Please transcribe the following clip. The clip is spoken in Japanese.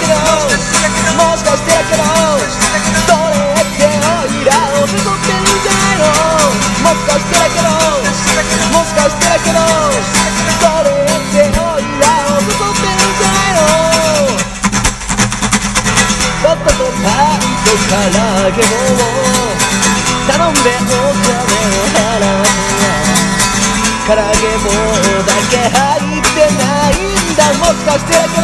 どもしかしてだけどそれってオイラを誘ってるんじゃないのもしかしてだけどもしかしてだけどそれってオイラを誘ってるんじゃないのとっととパンと唐揚げも頼んでお金を払う唐揚げ棒だけ入ってないんだもしかしてだけ